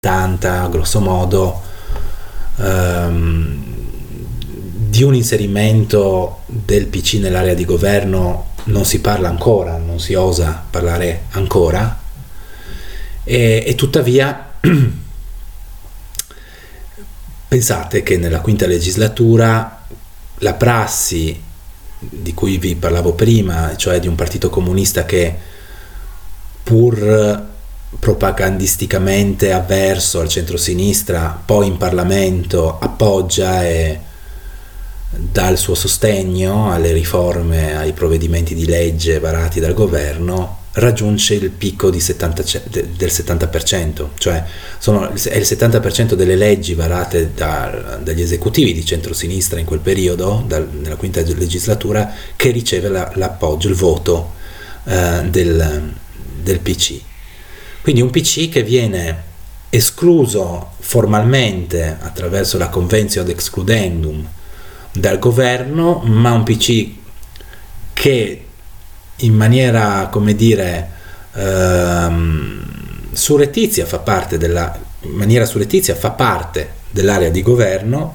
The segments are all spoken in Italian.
70, grosso modo, di un inserimento del PC nell'area di governo non si parla ancora, non si osa parlare ancora, e tuttavia pensate che nella quinta legislatura la prassi di cui vi parlavo prima, cioè di un partito comunista che, pur propagandisticamente avverso al centro-sinistra, poi in Parlamento appoggia e dà il suo sostegno alle riforme, ai provvedimenti di legge varati dal governo, raggiunge il picco del 70%, cioè è il 70% delle leggi varate dagli esecutivi di centrosinistra in quel periodo, nella quinta legislatura, che riceve l'appoggio, il voto del PC. Quindi un PC che viene escluso formalmente attraverso la Conventio ad excludendum dal governo, ma un PC che in maniera, come dire, surrettizia fa parte dell'area di governo,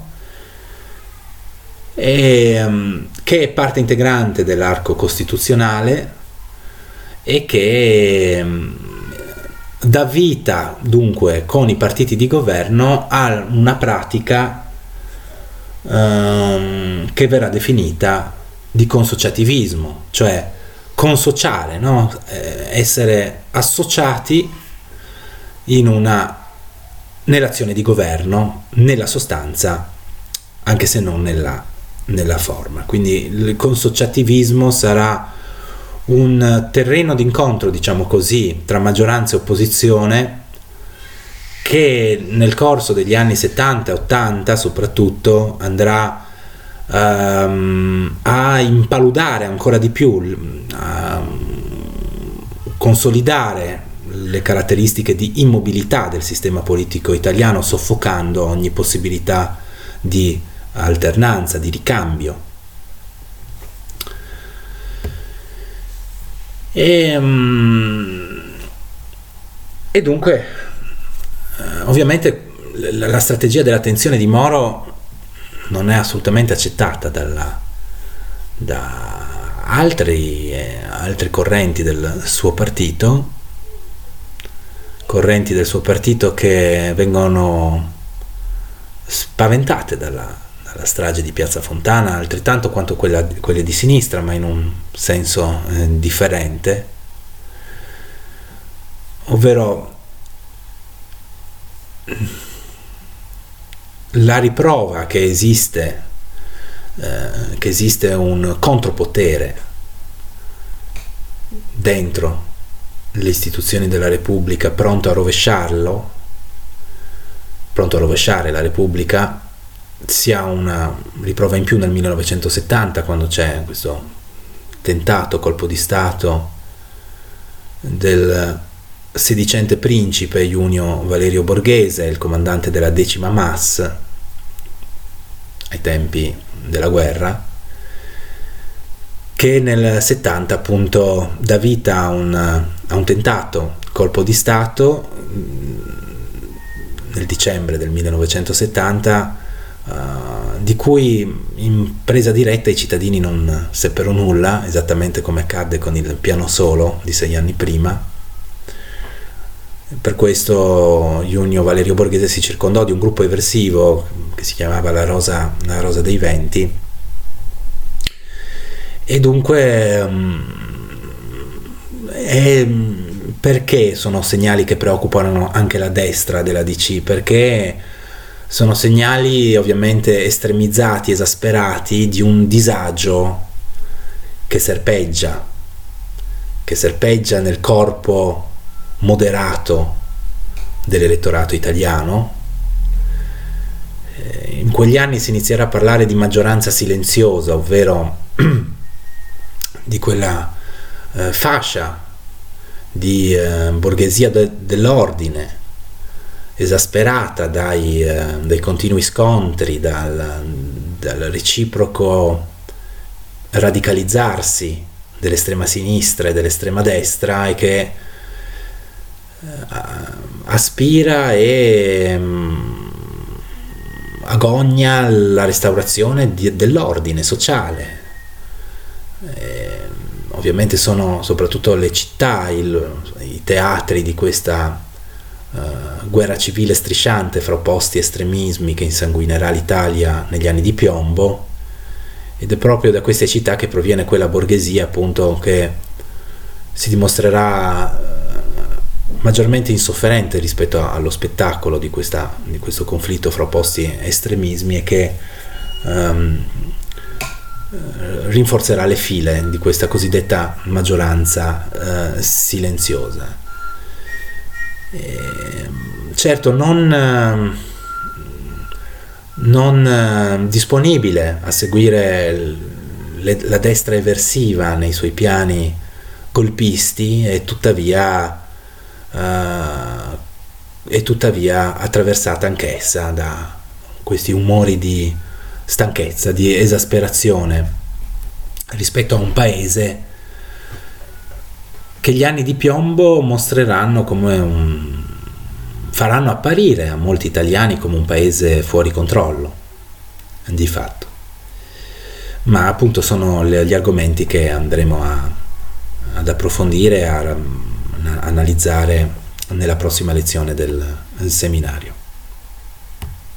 e che è parte integrante dell'arco costituzionale e che dà vita dunque con i partiti di governo a una pratica che verrà definita di consociativismo, cioè consociare, no? Essere associati nell'azione di governo, nella sostanza, anche se non nella forma. Quindi il consociativismo sarà un terreno d'incontro, diciamo così, tra maggioranza e opposizione, che nel corso degli anni 70 e 80 soprattutto andrà a impaludare ancora di più, a consolidare le caratteristiche di immobilità del sistema politico italiano, soffocando ogni possibilità di alternanza, di ricambio. E dunque ovviamente la strategia della tensione di Moro non è assolutamente accettata da altri correnti del suo partito, che vengono spaventate dalla strage di Piazza Fontana, altrettanto quanto quelle di sinistra, ma in un senso differente, ovvero la riprova che esiste un contropotere dentro le istituzioni della Repubblica, pronto a rovesciare la Repubblica, si ha una riprova in più nel 1970, quando c'è questo tentato colpo di Stato del sedicente principe Junio Valerio Borghese, il comandante della 10ª MAS ai tempi della guerra, che nel 70 appunto dà vita a un tentato colpo di Stato nel dicembre del 1970, di cui in presa diretta i cittadini non seppero nulla, esattamente come accadde con il piano solo di 6 anni prima. Per questo Junio Valerio Borghese si circondò di un gruppo eversivo che si chiamava la Rosa dei Venti, e dunque perché sono segnali che preoccupano anche la destra della DC? Perché sono segnali ovviamente estremizzati, esasperati, di un disagio che serpeggia nel corpo moderato dell'elettorato italiano. In quegli anni si inizierà a parlare di maggioranza silenziosa, ovvero di quella fascia di borghesia dell'ordine esasperata dai continui scontri, dal reciproco radicalizzarsi dell'estrema sinistra e dell'estrema destra, e che aspira e agogna la restaurazione dell'ordine sociale. Ovviamente sono soprattutto le città, i teatri di questa guerra civile strisciante fra opposti estremismi che insanguinerà l'Italia negli anni di piombo, ed è proprio da queste città che proviene quella borghesia, appunto, che si dimostrerà maggiormente insofferente rispetto allo spettacolo di questo conflitto fra opposti estremismi, e che rinforzerà le file di questa cosiddetta maggioranza silenziosa. Certo, non disponibile a seguire la destra eversiva nei suoi piani golpisti, e tuttavia attraversata anch'essa da questi umori di stanchezza, di esasperazione rispetto a un paese che gli anni di piombo mostreranno faranno apparire a molti italiani come un paese fuori controllo, di fatto. Ma appunto sono gli argomenti che andremo ad approfondire, a analizzare nella prossima lezione del seminario.